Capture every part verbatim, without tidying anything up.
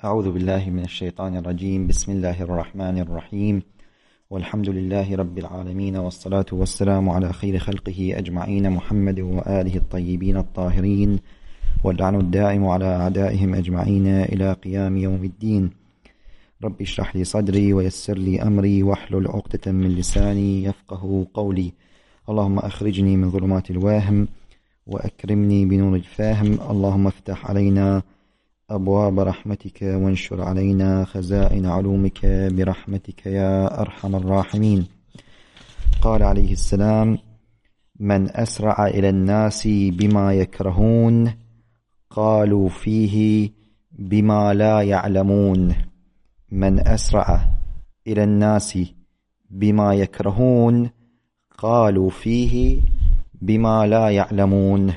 أعوذ بالله من الشيطان الرجيم. بسم الله الرحمن الرحيم، والحمد لله رب العالمين، والصلاة والسلام على خير خلقه أجمعين، محمد وآله الطيبين الطاهرين، واللعن الدائم على أعدائهم أجمعين إلى قيام يوم الدين. رب اشرح لي صدري ويسر لي أمري واحلل عقدة من لساني يفقه قولي. اللهم أخرجني من ظلمات الوهم وأكرمني بنور الفهم. اللهم افتح علينا أبواب رحمتك وانشر علينا خزائن علومك برحمتك يا أرحم الراحمين. قال عليه السلام: من أسرع إلى الناس بما يكرهون قالوا فيه بما لا يعلمون. من أسرع إلى الناس بما يكرهون قالوا فيه بما لا يعلمون.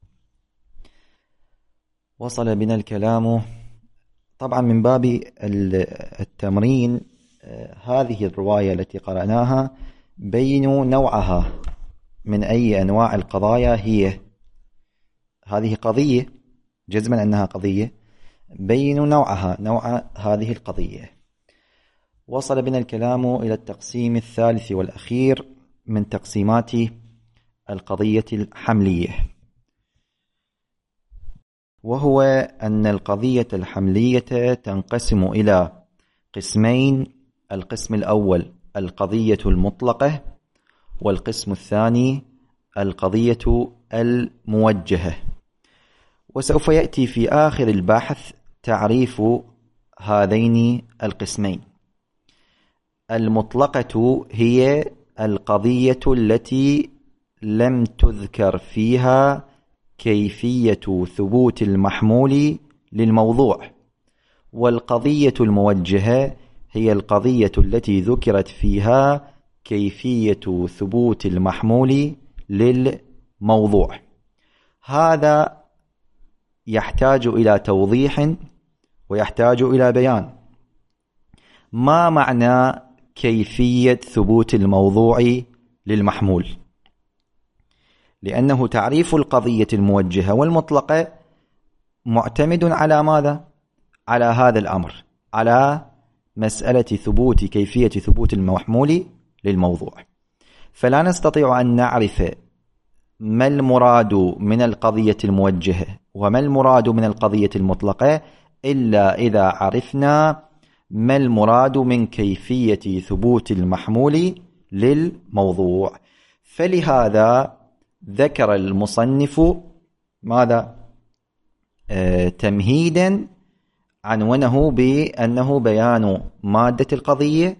وصل بنا الكلام طبعا من باب التمرين. هذه الرواية التي قرأناها بينوا نوعها، من أي أنواع القضايا هي. هذه قضية، جزما أنها قضية، بينوا نوعها، نوع هذه القضية. وصل بنا الكلام إلى التقسيم الثالث والأخير من تقسيمات القضية الحملية، وهو أن القضية الحملية تنقسم إلى قسمين: القسم الأول القضية المطلقة، والقسم الثاني القضية الموجهة. وسوف يأتي في آخر البحث تعريف هذين القسمين. المطلقة هي القضية التي لم تذكر فيها كيفية ثبوت المحمول للموضوع، والقضية الموجهة هي القضية التي ذكرت فيها كيفية ثبوت المحمول للموضوع. هذا يحتاج إلى توضيح ويحتاج إلى بيان. ما معنى كيفية ثبوت الموضوع للمحمول؟ لأنه تعريف القضية الموجهة والمطلقة معتمد على ماذا؟ على هذا الأمر، على مسألة ثبوت كيفية ثبوت المحمول للموضوع. فلا نستطيع أن نعرف ما المراد من القضية الموجهة وما المراد من القضية المطلقة إلا إذا عرفنا ما المراد من كيفية ثبوت المحمول للموضوع. فلهذا ذكر المصنف ماذا؟ آه تمهيدا عنونه بأنه بيان مادة القضية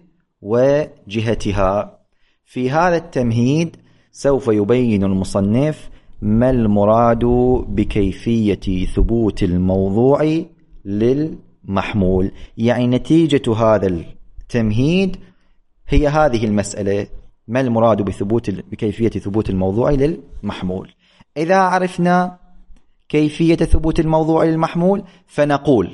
وجهتها. في هذا التمهيد سوف يبين المصنف ما المراد بكيفية ثبوت الموضوع للمحمول. يعني نتيجة هذا التمهيد هي هذه المسألة: ما المراد بثبوت بكيفية ثبوت الموضوع للمحمول. إذا عرفنا كيفية ثبوت الموضوع للمحمول فنقول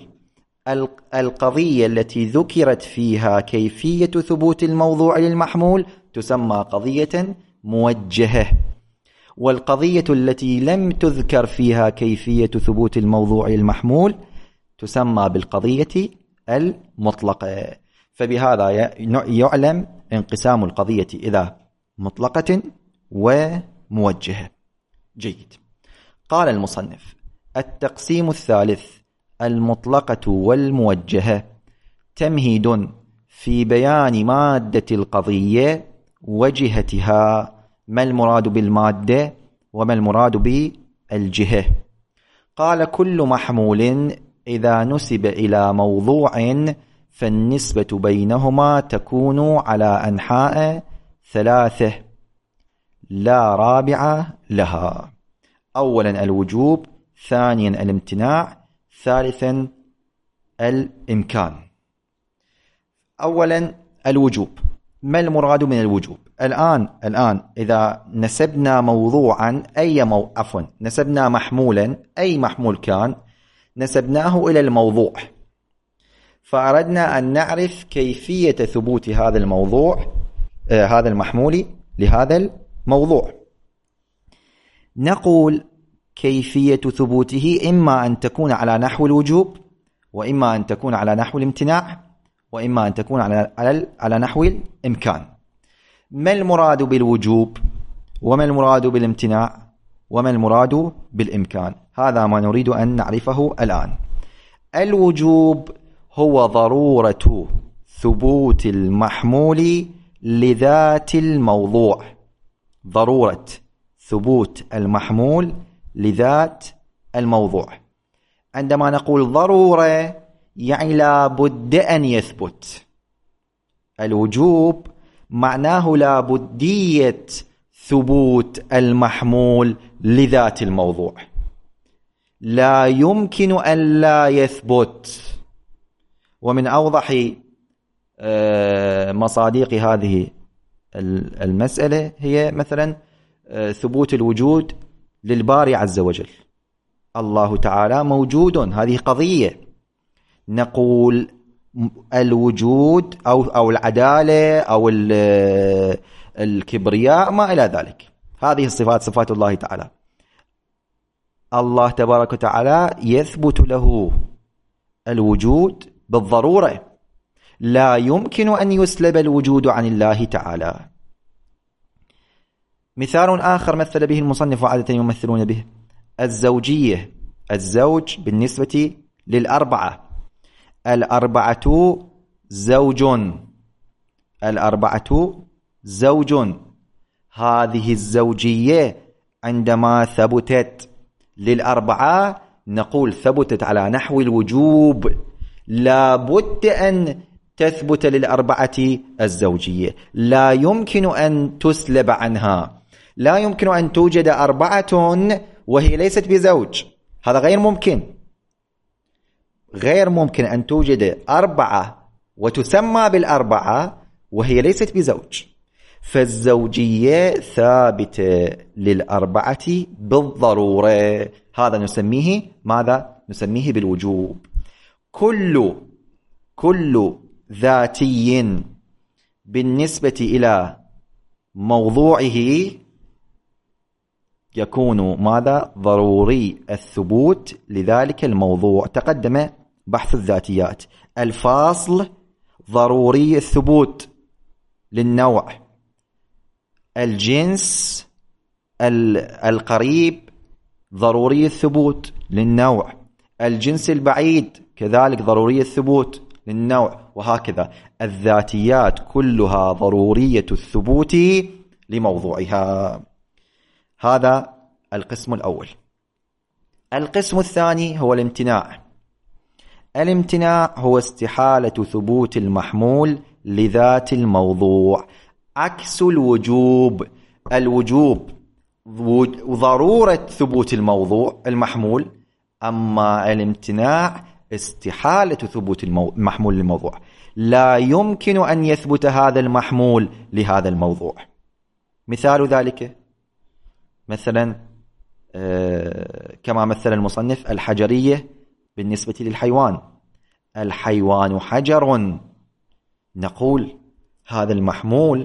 القضية التي ذكرت فيها كيفية ثبوت الموضوع للمحمول تسمى قضية موجهة، والقضية التي لم تذكر فيها كيفية ثبوت الموضوع للمحمول تسمى بالقضية المطلقة. فبهذا يعلم انقسام القضية إلى مطلقة وموجهة. جيد. قال المصنف: التقسيم الثالث المطلقة والموجهة تمهيد في بيان مادة القضية وجهتها. ما المراد بالمادة وما المراد بالجهة؟ قال: كل محمول إذا نسب إلى موضوع فالنسبة بينهما تكون على أنحاء ثلاثة لا رابع لها: أولا الوجوب، ثانيا الامتناع، ثالثا الإمكان. أولا الوجوب. ما المراد من الوجوب؟ الآن الآن إذا نسبنا موضوعا أي مو... عفوا نسبنا محمولا أي محمول كان نسبناه إلى الموضوع، فأردنا أن نعرف كيفية ثبوت هذا الموضوع آه هذا المحمول لهذا الموضوع. نقول كيفية ثبوته إما أن تكون على نحو الوجوب وإما أن تكون على نحو الامتناع، وإما أن تكون على على على نحو الإمكان. ما المراد بالوجوب؟ وما المراد بالامتناع؟ وما المراد بالإمكان؟ هذا ما نريد أن نعرفه الآن. الوجوب هو ضرورة ثبوت المحمول لذات الموضوع. ضرورة ثبوت المحمول لذات الموضوع. عندما نقول ضرورة يعني لا بد أن يثبت. الوجوب معناه لا بدية ثبوت المحمول لذات الموضوع، لا يمكن أن لا يثبت. ومن أوضح مصادق هذه المسألة هي مثلا ثبوت الوجود للباري عز وجل. الله تعالى موجود، هذه قضية. نقول الوجود أو أو العدالة أو الكبرياء ما إلى ذلك، هذه الصفات صفات الله تعالى. الله تبارك وتعالى يثبت له الوجود بالضرورة، لا يمكن أن يسلب الوجود عن الله تعالى. مثال آخر مثل به المصنف وعادة يمثلون به الزوجية. الزوج بالنسبة للأربعة، الأربعة زوج، الأربعة زوج. هذه الزوجية عندما ثبتت للأربعة نقول ثبتت على نحو الوجوب، لا بد أن تثبت للأربعة الزوجية، لا يمكن أن تسلب عنها. لا يمكن أن توجد أربعة وهي ليست بزوج، هذا غير ممكن. غير ممكن أن توجد أربعة وتسمى بالأربعة وهي ليست بزوج. فالزوجية ثابتة للأربعة بالضرورة، هذا نسميه ماذا؟ نسميه بالوجوب. كل كل ذاتي بالنسبة إلى موضوعه يكون ماذا؟ ضروري الثبوت لذلك الموضوع. تقدم بحث الذاتيات. الفاصل ضروري الثبوت للنوع، الجنس القريب ضروري الثبوت للنوع، الجنس البعيد كذلك ضروري الثبوت للنوع، وهكذا. الذاتيات كلها ضرورية الثبوت لموضوعها. هذا القسم الأول. القسم الثاني هو الامتناع. الامتناع هو استحالة ثبوت المحمول لذات الموضوع، عكس الوجوب. الوجوب ضرورة ثبوت الموضوع المحمول، أما الامتناع استحالة ثبوت المحمول للموضوع، لا يمكن أن يثبت هذا المحمول لهذا الموضوع. مثال ذلك مثلا كما مثل المصنف الحجرية بالنسبة للحيوان. الحيوان حجر، نقول هذا المحمول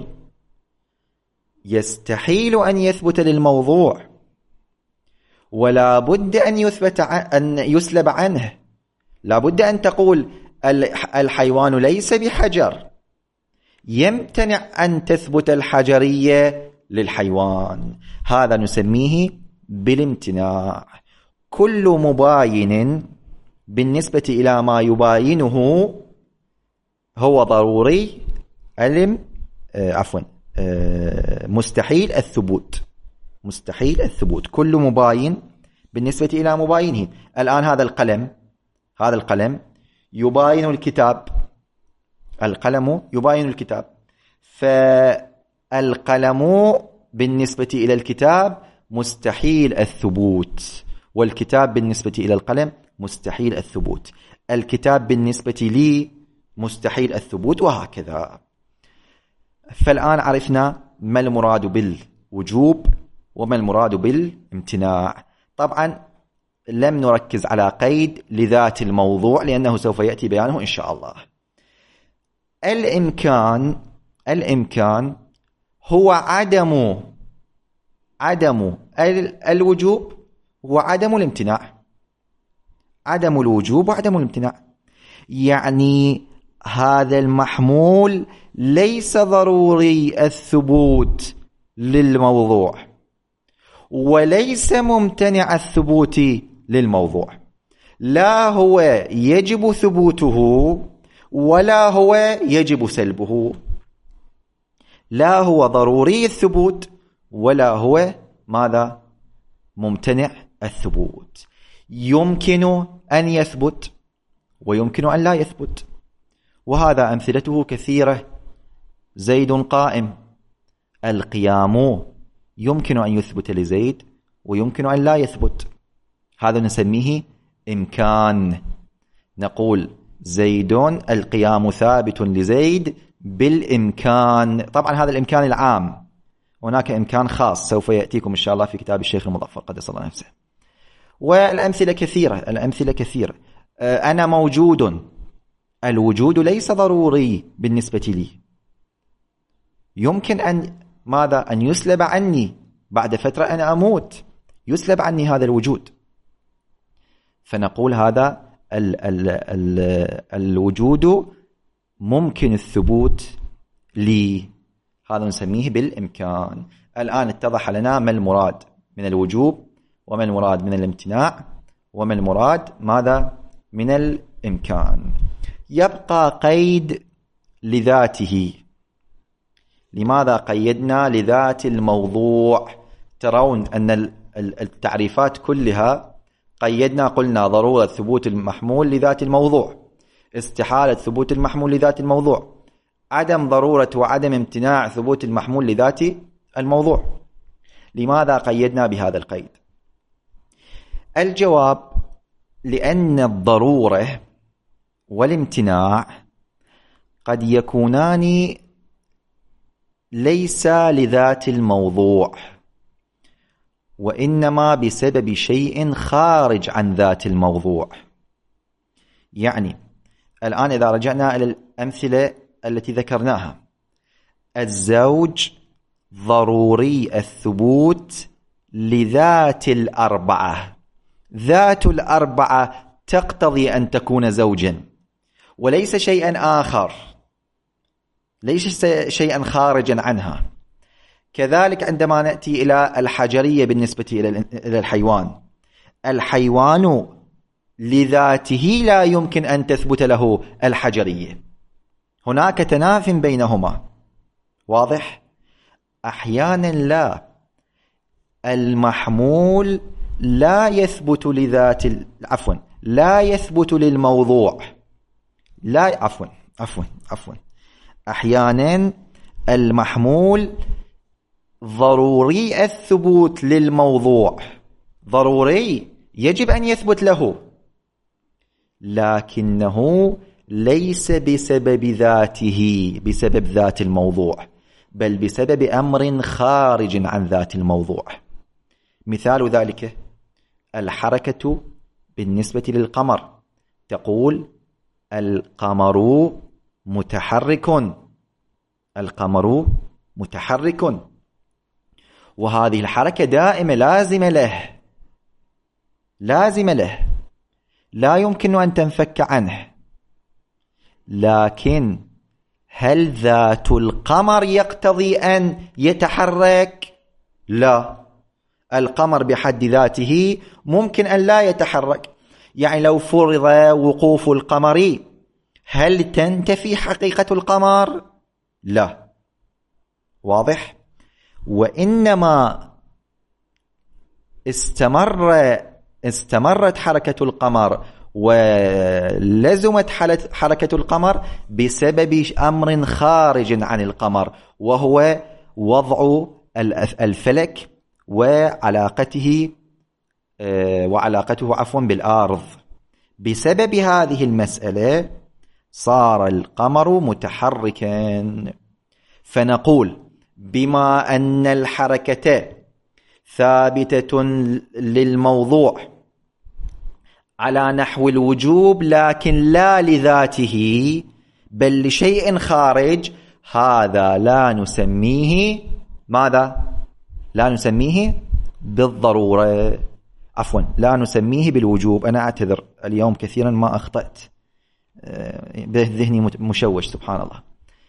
يستحيل أن يثبت للموضوع، ولا بد أن يثبت أن يسلب عنه. لا بد أن تقول الحيوان ليس بحجر، يمتنع أن تثبت الحجرية للحيوان، هذا نسميه بالامتناع. كل مباين بالنسبة إلى ما يباينه هو ضروري الم آه عفوا آه مستحيل الثبوت. مستحيل الثبوت كل مباين بالنسبة إلى مباينه. الآن هذا القلم، هذا القلم يباين الكتاب، القلم يباين الكتاب، فالقلم بالنسبة إلى الكتاب مستحيل الثبوت، والكتاب بالنسبة إلى القلم مستحيل الثبوت. الكتاب بالنسبة لي مستحيل الثبوت، وهكذا. فالآن عرفنا ما المراد بالوجوب وما المراد بالامتناع. طبعا لم نركز على قيد لذات الموضوع لأنه سوف يأتي بيانه إن شاء الله. الإمكان الإمكان هو عدم عدم الوجوب وعدم الامتناع. عدم الوجوب وعدم الامتناع. يعني هذا المحمول ليس ضروري الثبوت للموضوع وليس ممتنع الثبوت للموضوع، لا هو يجب ثبوته ولا هو يجب سلبه، لا هو ضروري الثبوت ولا هو ماذا ممتنع الثبوت. يمكن أن يثبت ويمكن أن لا يثبت، وهذا أمثلته كثيرة. زيد قائم، القيام يمكن أن يثبت لزيد ويمكن أن لا يثبت، هذا نسميه إمكان. نقول زيد القيام ثابت لزيد بالإمكان. طبعا هذا الإمكان العام، هناك إمكان خاص سوف يأتيكم إن شاء الله في كتاب الشيخ المظفر قدس الله نفسه. والأمثلة كثيرة، الأمثلة كثيرة. أنا موجود، الوجود ليس ضروري بالنسبة لي، يمكن أن ماذا أن يسلب عني بعد فترة، أنا أموت يسلب عني هذا الوجود، فنقول هذا ال ال ال الوجود ممكن الثبوت لي، هذا نسميه بالإمكان. الآن اتضح لنا ما المراد من الوجوب وما المراد من الامتناع وما المراد ماذا من الإمكان. يبقى قيد لذاته. لماذا قيدنا لذات الموضوع؟ ترون أن التعريفات كلها قيدنا، قلنا ضرورة ثبوت المحمول لذات الموضوع، استحالة ثبوت المحمول لذات الموضوع، عدم ضرورة وعدم امتناع ثبوت المحمول لذات الموضوع. لماذا قيدنا بهذا القيد؟ الجواب لأن الضرورة والامتناع قد يكونان ليس لذات الموضوع، وإنما بسبب شيء خارج عن ذات الموضوع. يعني الآن إذا رجعنا إلى الأمثلة التي ذكرناها، الزوج ضروري الثبوت لذات الأربعة، ذات الأربعة تقتضي أن تكون زوجا وليس شيئا آخر، ليس شيئا خارجا عنها. كذلك عندما نأتي إلى الحجرية بالنسبة إلى الحيوان، الحيوان لذاته لا يمكن أن تثبت له الحجرية، هناك تناف بينهما، واضح؟ أحيانا لا، المحمول لا يثبت لذات عفوا لا يثبت للموضوع، لا عفوا عفوا عفوا أحيانا المحمول ضروري الثبوت للموضوع، ضروري يجب أن يثبت له، لكنه ليس بسبب ذاته، بسبب ذات الموضوع، بل بسبب أمر خارج عن ذات الموضوع. مثال ذلك الحركة بالنسبة للقمر، تقول القمر متحرك، القمر متحرك، وهذه الحركة دائمة لازمة له، لازمة له، لا يمكن أن تنفك عنه. لكن هل ذات القمر يقتضي أن يتحرك؟ لا، القمر بحد ذاته ممكن أن لا يتحرك. يعني لو فرض وقوف القمر، هل تنتفي حقيقة القمر؟ لا، واضح؟ وإنما استمر استمرت حركة القمر ولزمت حركة القمر بسبب أمر خارج عن القمر، وهو وضع الفلك وعلاقته وعلاقته عفوا بالأرض. بسبب هذه المسألة صار القمر متحركا. فنقول بما أن الحركة ثابتة للموضوع على نحو الوجوب لكن لا لذاته بل لشيء خارج، هذا لا نسميه ماذا؟ لا نسميه بالضرورة، عفوا لا نسميه بالوجوب. أنا أعتذر اليوم كثيرا ما أخطأت، ذهني مشوش سبحان الله.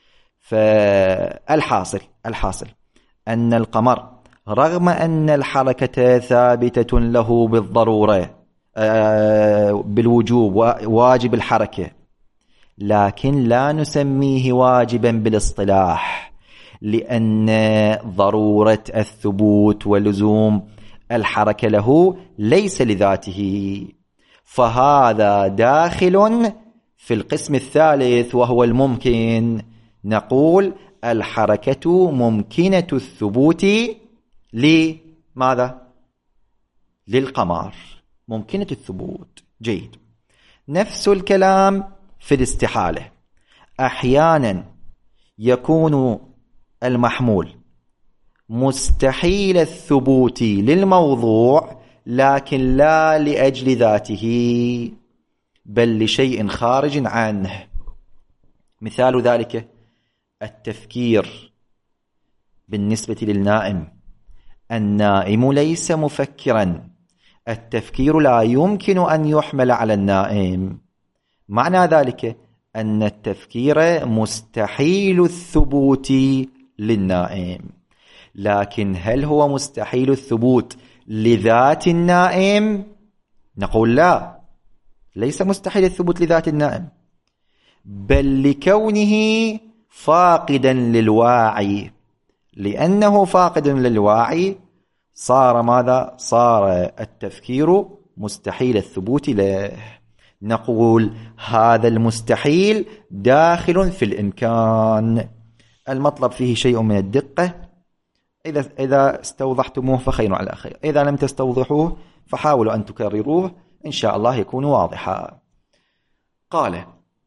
فالحاصل الحاصل أن القمر رغم أن الحركة ثابتة له بالضرورة بالوجوب واجب الحركة، لكن لا نسميه واجبا بالاصطلاح، لأن ضرورة الثبوت ولزوم الحركة له ليس لذاته، فهذا داخل في القسم الثالث وهو الممكن. نقول الحركة ممكنة الثبوت لماذا؟ للقمر، ممكنة الثبوت. جيد. نفس الكلام في الاستحالة، أحيانا يكون المحمول مستحيل الثبوت للموضوع، لكن لا لأجل ذاته بل لشيء خارج عنه. مثال ذلك التفكير بالنسبة للنائم، النائم ليس مفكرا، التفكير لا يمكن أن يحمل على النائم، معنى ذلك أن التفكير مستحيل الثبوت للنائم. لكن هل هو مستحيل الثبوت لذات النائم؟ نقول لا، ليس مستحيل الثبوت لذات النائم، بل لكونه فاقدا للواعي. لأنه فاقد للواعي صار ماذا؟ صار التفكير مستحيل الثبوت له. نقول هذا المستحيل داخل في الإمكان. المطلب فيه شيء من الدقة، إذا إذا استوضحتموه فخير على خير، إذا لم تستوضحوه فحاولوا أن تكرروه إن شاء الله يكون واضحا. قال: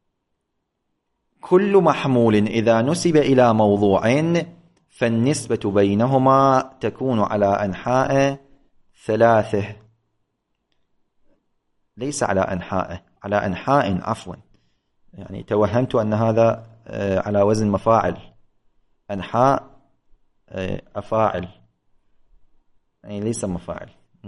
كل محمول إذا نسب إلى موضوع فالنسبة بينهما تكون على أنحاء ثلاثة، ليس على أنحاء، على أنحاء عفوا، يعني توهمت أن هذا على وزن مفاعل، أنحاء أفاعل، يعني ليس مفاعل،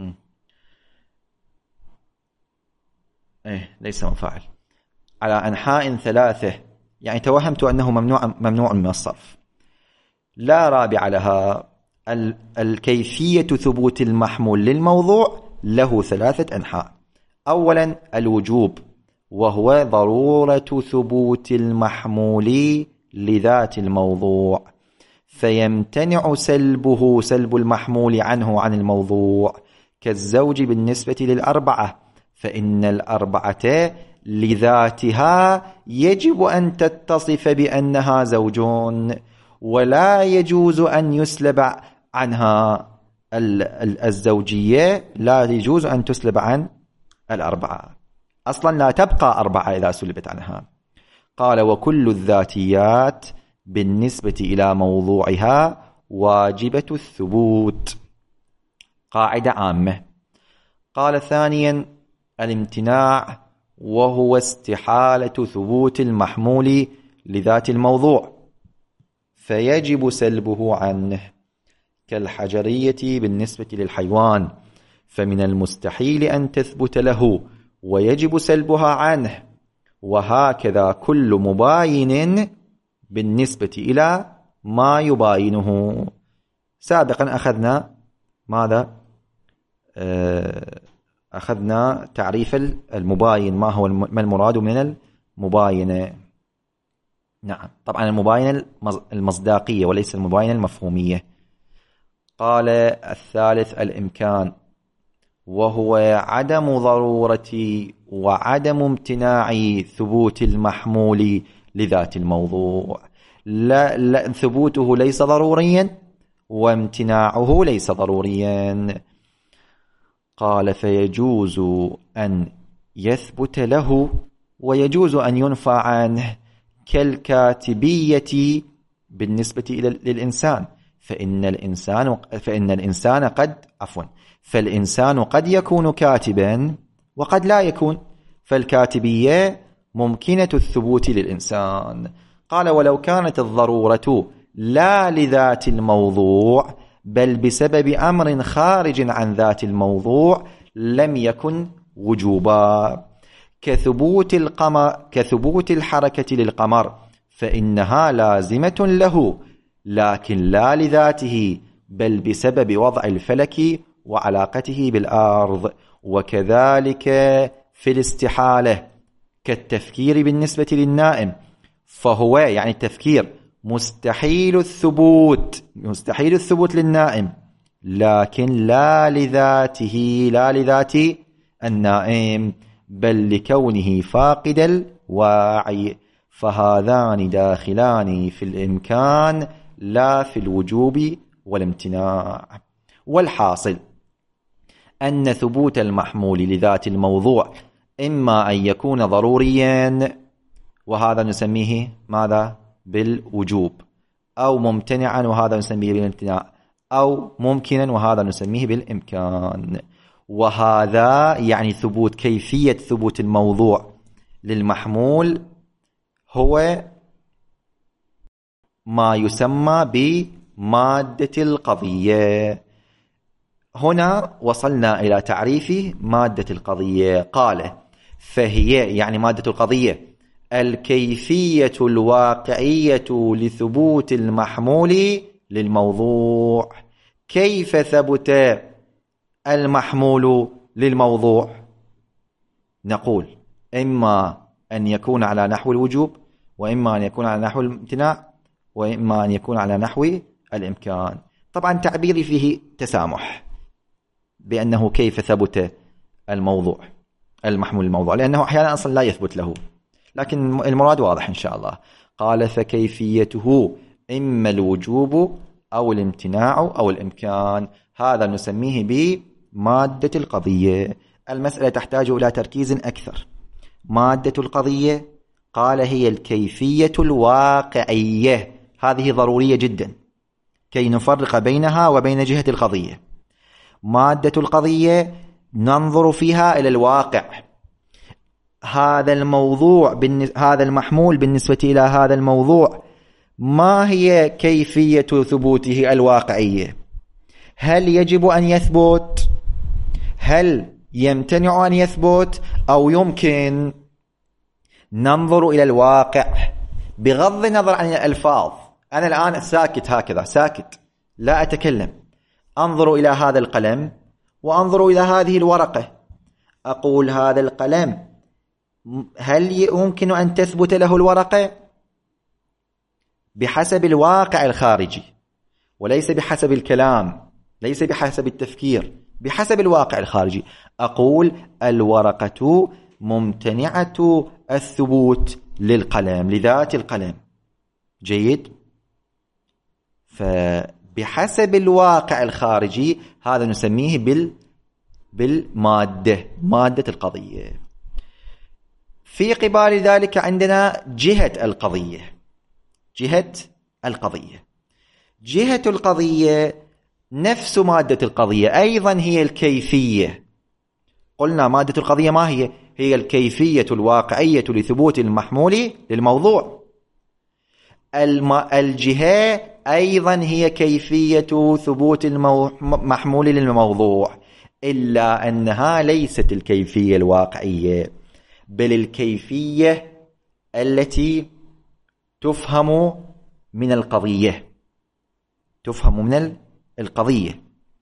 إيه ليس مفاعل، على أنحاء ثلاثة، يعني توهمت أنه ممنوع ممنوع من الصرف. لا رابع لها. الكيفية ثبوت المحمول للموضوع له ثلاثة أنحاء. أولا الوجوب، وهو ضرورة ثبوت المحمول لذات الموضوع، فيمتنع سلبه سلب المحمول عنه عن الموضوع، كالزوج بالنسبة للأربعة، فإن الأربعة لذاتها يجب أن تتصف بأنها زوجون، ولا يجوز أن يسلب عنها الزوجية، لا يجوز أن تسلب عن الأربعة، أصلا لا تبقى أربعة إذا سلبت عنها. قال: وكل الذاتيات بالنسبة إلى موضوعها واجبة الثبوت. قاعدة عامة. قال: ثانيا الامتناع، وهو استحالة ثبوت المحمول لذات الموضوع، فيجب سلبه عنه، كالحجرية بالنسبة للحيوان، فمن المستحيل أن تثبت له ويجب سلبها عنه، وهكذا كل مباين بالنسبة إلى ما يباينه. سابقا أخذنا ماذا؟ أخذنا تعريف المباين، ما هو ما المراد من المباينة. نعم، طبعا المباينة المصداقية وليس المباينة المفهومية. قال: الثالث الإمكان، وهو عدم ضرورة وعدم امتناع ثبوت المحمول لذات الموضوع. لا, لا ثبوته ليس ضروريا وامتناعه ليس ضروريا. قال: فيجوز أن يثبت له ويجوز أن ينفى عنه، كالكاتبية بالنسبة للإنسان، فإن الإنسان فإن الإنسان قد عفوا فالإنسان قد يكون كاتبا وقد لا يكون، فالكاتبية ممكنة الثبوت للإنسان. قال: ولو كانت الضرورة لا لذات الموضوع بل بسبب أمر خارج عن ذات الموضوع لم يكن وجوبا، كثبوت القمر كثبوت الحركة للقمر فإنها لازمة له، لكن لا لذاته، بل بسبب وضع الفلك وعلاقته بالأرض. وكذلك في الاستحالة كالتفكير بالنسبة للنائم، فهو يعني التفكير مستحيل الثبوت مستحيل الثبوت للنائم، لكن لا لذاته لا لذات النائم، بل لكونه فاقد الوعي، فهذان داخلان في الإمكان لا في الوجوب والامتناع. والحاصل أن ثبوت المحمول لذات الموضوع إما أن يكون ضروريا، وهذا نسميه ماذا؟ بالوجوب، أو ممتنعا وهذا نسميه بالامتناع، أو ممكنا وهذا نسميه بالإمكان. وهذا يعني ثبوت كيفية ثبوت الموضوع للمحمول هو ما يسمى بمادة القضية. هنا وصلنا إلى تعريف مادة القضية. قال فهي يعني مادة القضية الكيفية الواقعية لثبوت المحمول للموضوع. كيف ثبت المحمول للموضوع؟ نقول إما أن يكون على نحو الوجوب، وإما أن يكون على نحو الامتناع، وإما أن يكون على نحو الإمكان. طبعا تعبيري فيه تسامح بأنه كيف ثبت الموضوع المحمول للموضوع، لأنه أحيانا أصلا لا يثبت له، لكن المراد واضح إن شاء الله. قال فكيفيته إما الوجوب أو الامتناع أو الإمكان، هذا نسميه بمادة القضية. المسألة تحتاج إلى تركيز أكثر. مادة القضية قال هي الكيفية الواقعية، هذه ضرورية جدا كي نفرق بينها وبين جهة القضية. مادة القضية ننظر فيها إلى الواقع، هذا الموضوع هذا المحمول بالنسبة إلى هذا الموضوع ما هي كيفية ثبوته الواقعية؟ هل يجب أن يثبت؟ هل يمتنع أن يثبت؟ أو يمكن؟ ننظر إلى الواقع بغض النظر عن الألفاظ. أنا الآن ساكت هكذا ساكت لا أتكلم، أنظر إلى هذا القلم وأنظر إلى هذه الورقة، أقول هذا القلم هل يمكن أن تثبت له الورقة؟ بحسب الواقع الخارجي، وليس بحسب الكلام، ليس بحسب التفكير، بحسب الواقع الخارجي. أقول الورقة ممتنعة الثبوت للقلم لذات القلم. جيد؟ فبحسب الواقع الخارجي هذا نسميه بال بالمادة مادة القضية. في قبال ذلك عندنا جهة القضية. جهة القضية جهة القضية نفس مادة القضية، أيضا هي الكيفية. قلنا مادة القضية ما هي؟ هي الكيفية الواقعية لثبوت المحمول للموضوع. الجهة أيضا هي كيفية ثبوت المحمول للموضوع، إلا أنها ليست الكيفية الواقعية، بل الكيفية التي تفهم من القضية تفهم من القضية.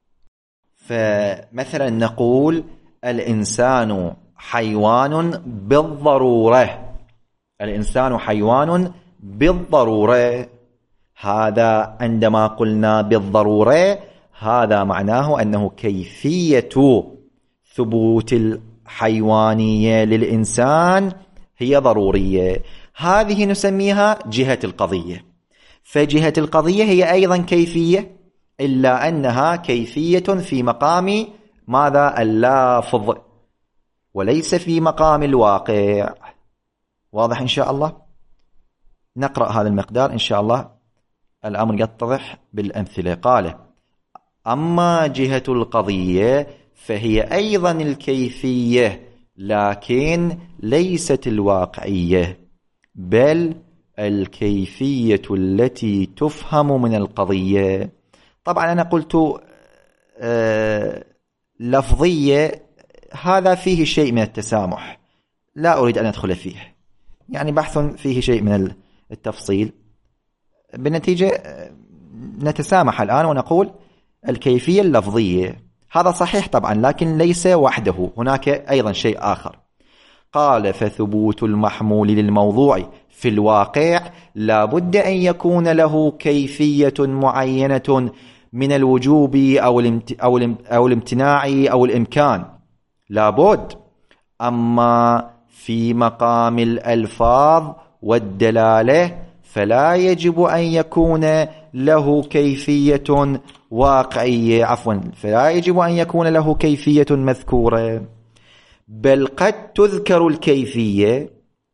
فمثلا نقول الإنسان حيوان بالضرورة. الإنسان حيوان بالضرورة، هذا عندما قلنا بالضرورة هذا معناه أنه كيفية ثبوت الحيوانية للإنسان هي ضرورية. هذه نسميها جهة القضية. فجهة القضية هي أيضا كيفية، إلا أنها كيفية في مقام ماذا؟ اللافظ، وليس في مقام الواقع. واضح إن شاء الله؟ نقرأ هذا المقدار إن شاء الله الأمر يتضح بالأمثلة. قال أما جهة القضية فهي أيضا الكيفية، لكن ليست الواقعية، بل الكيفية التي تفهم من القضية. طبعا أنا قلت آه لفظية، هذا فيه شيء من التسامح، لا أريد أن أدخل فيه، يعني بحث فيه شيء من التفصيل. بالنتيجة نتسامح الآن ونقول الكيفية اللفظية. هذا صحيح طبعا، لكن ليس وحده، هناك أيضا شيء آخر. قال فثبوت المحمول للموضوع في الواقع لا بد أن يكون له كيفية معينة من الوجوب أو أو الامتناع أو الإمكان، لا بد. أما في مقام الألفاظ والدلالة فلا يجب أن يكون له كيفية واقعية، عفوا فلا يجب أن يكون له كيفية مذكورة، بل قد تذكر الكيفية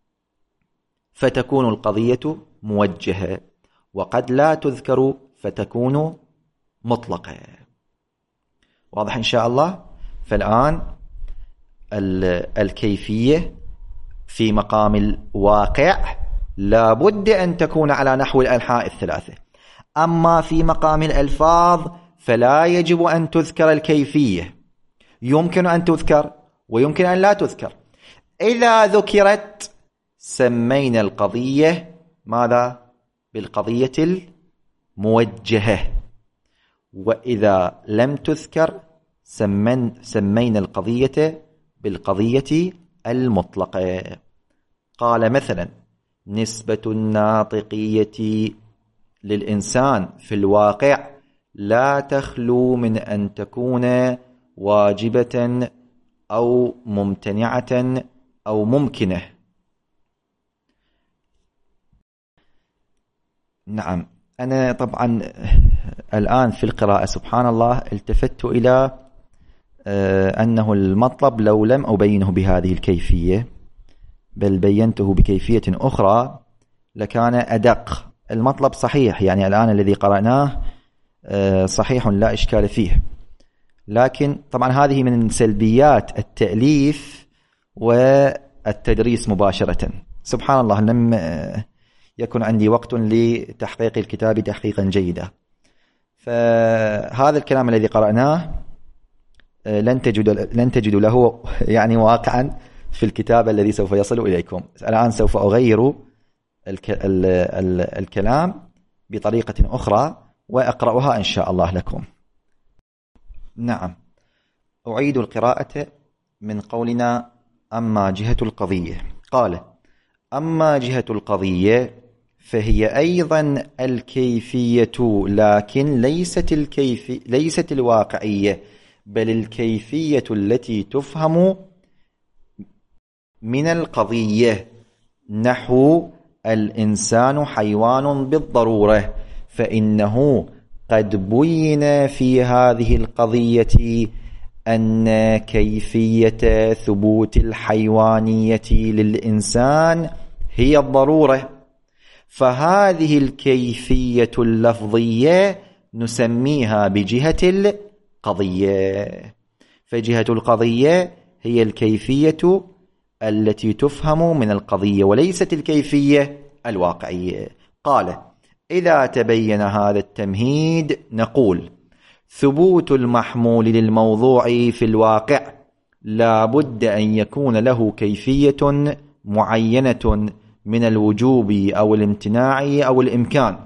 فتكون القضية موجهة، وقد لا تذكر فتكون مطلقة. واضح إن شاء الله؟ فالآن الكيفية في مقام الواقع لا بد أن تكون على نحو الأنحاء الثلاثة. أما في مقام الألفاظ فلا يجب أن تذكر الكيفية، يمكن أن تذكر ويمكن أن لا تذكر. إذا ذكرت سمينا القضية ماذا؟ بالقضية الموجهة، وإذا لم تذكر سمن سمينا القضية بالقضية المطلقة. قال مثلا نسبة الناطقية للإنسان في الواقع لا تخلو من أن تكون واجبة أو ممتنعة أو ممكنة. نعم، أنا طبعا الآن في القراءة سبحان الله التفت إلى أنه المطلب لو لم أبينه بهذه الكيفية بل بينته بكيفية أخرى لكان أدق. المطلب صحيح، يعني الآن الذي قرأناه صحيح لا إشكال فيه، لكن طبعا هذه من سلبيات التأليف والتدريس مباشرة. سبحان الله لم يكن عندي وقت لتحقيق الكتاب تحقيقا جيدا، فهذا الكلام الذي قرأناه لن تجد لن تجدوا له يعني واقعا في الكتاب الذي سوف يصل إليكم. الآن سوف أغير الك... ال... ال... الكلام بطريقة أخرى وأقرأها إن شاء الله لكم. نعم، أعيد القراءة من قولنا أما جهة القضية. قال أما جهة القضية فهي أيضا الكيفية، لكن ليست الكيفية ليست الواقعية، بل الكيفية التي تفهم من القضية، نحو الإنسان حيوان بالضرورة، فإنه قد بين في هذه القضية أن كيفية ثبوت الحيوانية للإنسان هي الضرورة، فهذه الكيفية اللفظية نسميها بجهة القضية. فجهة القضية هي الكيفية التي تفهم من القضية وليست الكيفية الواقعية. قال إذا تبين هذا التمهيد نقول ثبوت المحمول للموضوع في الواقع لا بد أن يكون له كيفية معينة من الوجوب أو الامتناع أو الإمكان.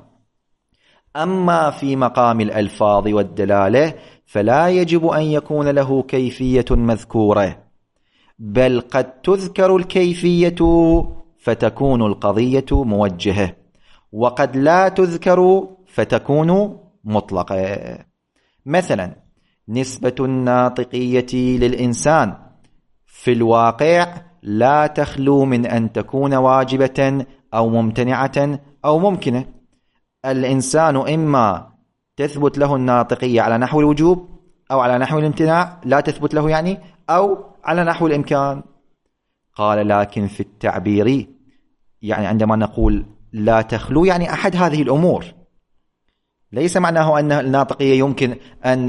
أما في مقام الألفاظ والدلالة فلا يجب أن يكون له كيفية مذكورة، بل قد تذكر الكيفية فتكون القضية موجهة، وقد لا تذكر فتكون مطلقة. مثلا نسبة الناطقية للإنسان في الواقع لا تخلو من أن تكون واجبة أو ممتنعة أو ممكنة. الإنسان إما تثبت له الناطقية على نحو الوجوب أو على نحو الامتناع، لا تثبت له يعني، أو على نحو الإمكان. قال لكن في التعبير، يعني عندما نقول لا تخلو يعني أحد هذه الأمور، ليس معناه أن الناطقية يمكن أن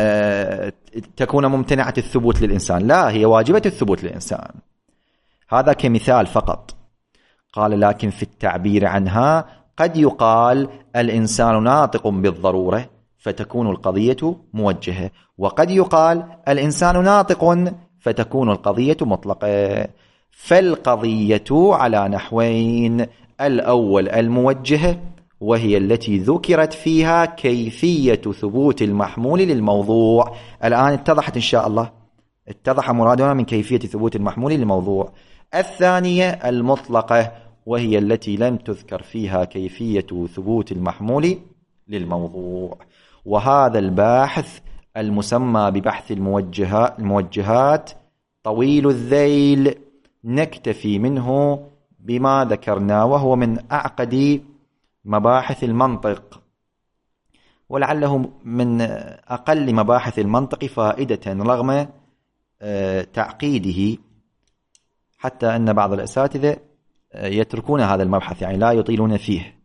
تكون ممتنعة الثبوت للإنسان، لا، هي واجبة الثبوت للإنسان. هذا كمثال فقط. قال لكن في التعبير عنها قد يقال الإنسان ناطق بالضرورة فتكون القضية موجهة، وقد يقال الإنسان ناطق فتكون القضية مطلقة. فالقضية على نحوين: الأول الموجهة، وهي التي ذكرت فيها كيفية ثبوت المحمول للموضوع. الآن اتضحت إن شاء الله، اتضح مرادنا من كيفية ثبوت المحمول للموضوع. الثانية المطلقة، وهي التي لم تذكر فيها كيفية ثبوت المحمول للموضوع. وهذا الباحث المسمى ببحث الموجهات, الموجهات طويل الذيل، نكتفي منه بما ذكرنا، وهو من أعقد مباحث المنطق، ولعله من أقل مباحث المنطق فائدة رغم تعقيده، حتى أن بعض الأساتذة يتركون هذا المبحث، يعني لا يطيلون فيه.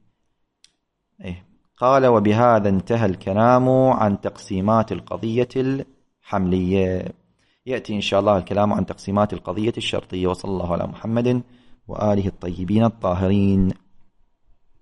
قال: وبهذا انتهى الكلام عن تقسيمات القضية الحملية. يأتي إن شاء الله الكلام عن تقسيمات القضية الشرطية. وصلى الله على محمد وآله الطيبين الطاهرين.